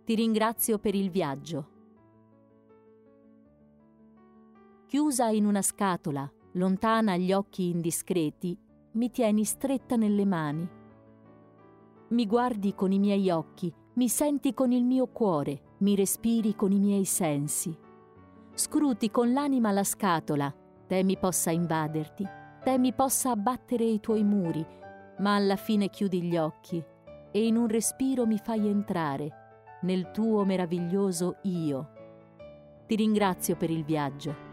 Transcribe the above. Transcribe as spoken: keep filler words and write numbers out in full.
Ti ringrazio per il viaggio. Chiusa in una scatola, lontana agli occhi indiscreti, mi tieni stretta nelle mani. Mi guardi con i miei occhi, mi senti con il mio cuore, mi respiri con i miei sensi. Scruti con l'anima la scatola, temi possa invaderti, temi possa abbattere i tuoi muri, ma alla fine chiudi gli occhi e in un respiro mi fai entrare nel tuo meraviglioso io. Ti ringrazio per il viaggio.